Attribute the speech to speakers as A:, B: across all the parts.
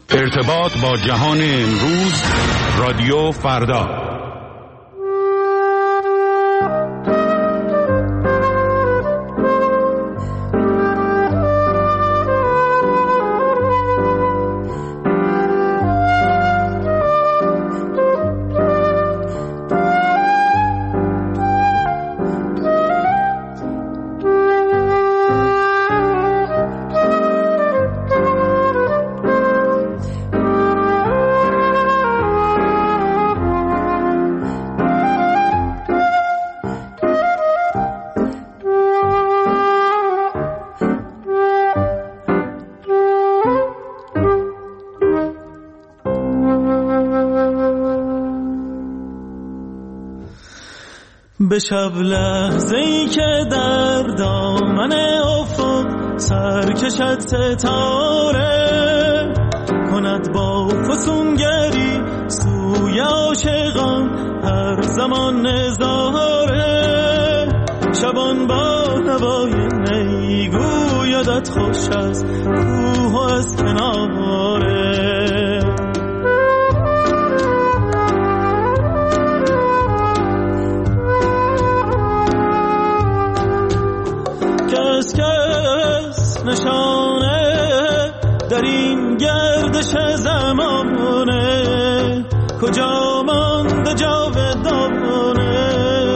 A: ارتباط با جهان امروز، رادیو فردا.
B: به شب لحظه‌ای که در دامن افق سر کشد ستاره، کند با فسونگری سوی عاشقان هر زمان نظاره. شبان با نوای نی گویدت خوش از کوه و از کناره. کس نشانه در این گردش زمانه، کجا مانده جاودانه.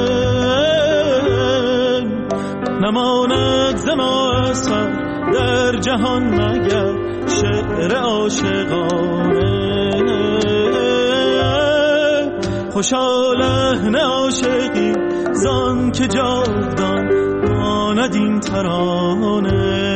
B: نماند ز ما اثر در جهان مگر شعر عاشقانه. خوشا لحن عاشقی زان که جاودان ماند این ترانه.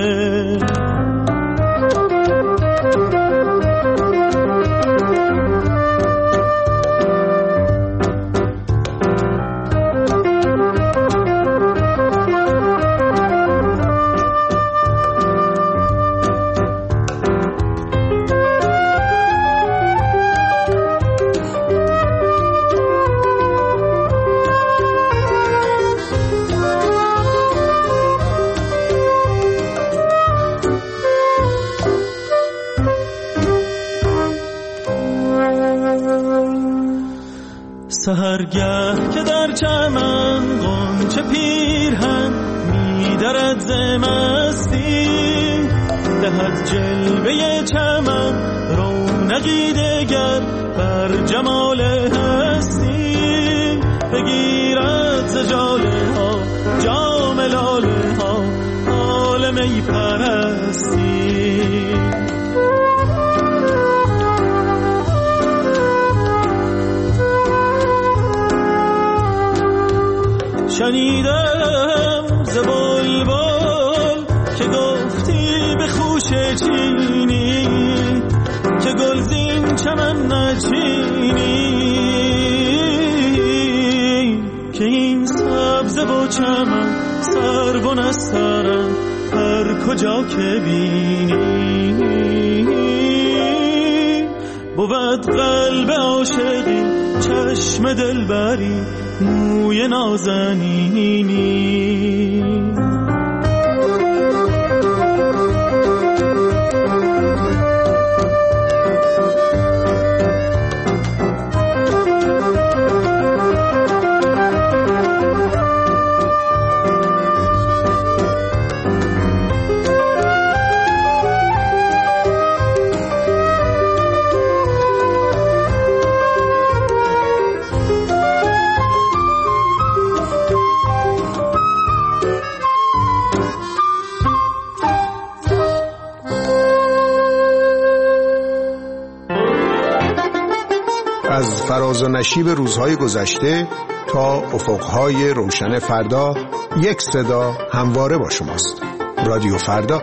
B: سحرگه که در چمن غنچه پیرهن می‌درد ز مستی، دهد جلوه چمن رونقی دگر بر جمال هستی. بگیرد ز جاله ها جام لاله ها حال می پرستی. شنیدم ز بلبل که گفتی به خوشه چینی، که گلزین چمن نچینی، که این سبزه و چمن سرو و نسترن هر کجا که بینی. بود قلب عاشقی چشم دلبری موی نازنینی.
C: از فراز و نشیب روزهای گذشته تا افقهای روشن فردا، یک صدا همواره با شماست. رادیو فردا.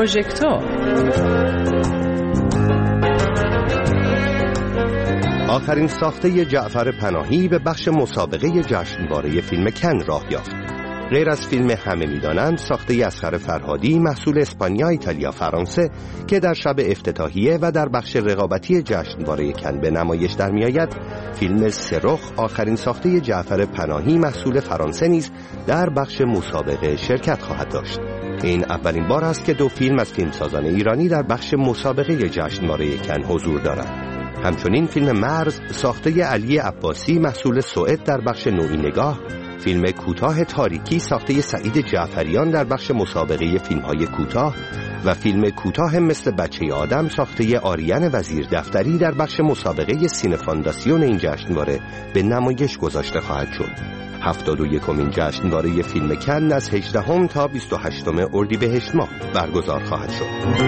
D: پروژکتور.
E: آخرین ساخته جعفر پناهی به بخش مسابقه جشنواره فیلم کن راه یافت. غیر از فیلم همه میدانند، ساخته اصغر فرهادی محصول اسپانیا، ایتالیا، فرانسه که در شب افتتاحیه و در بخش رقابتی جشنواره کن به نمایش در میآید، فیلم سرخ آخرین ساخته جعفر پناهی محصول فرانسه نیز در بخش مسابقه شرکت خواهد داشت. این اولین بار است که دو فیلم از فیلمسازان ایرانی در بخش مسابقه جشنواره کن حضور دارند. همچنین فیلم مرز ساخته علی عباسی محصول سوئد در بخش نوعی نگاه، فیلم کوتاه تاریکی ساخته سعید جعفریان در بخش مسابقه فیلم‌های کوتاه و فیلم کوتاه مثل بچه آدم ساخته آریان وزیر دفتری در بخش مسابقه سینه فانداسیون این جشنواره به نمایش گذاشته خواهد شد. 71مین جشنواره فیلم کن از 18 تا 28 اردیبهشت ماه برگزار خواهد شد.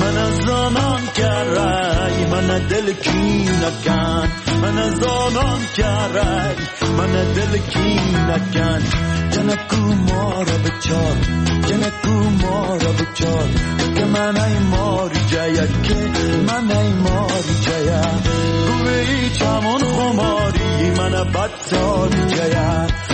B: من از آنان کرای من دل کی نکن من از آنان کرای من دل کی نکن جنکو ما را بچال جنکو ما را بچال که من ای ماری جایا که من ای ماری جایا گوی چمون خماری من بدسال جایا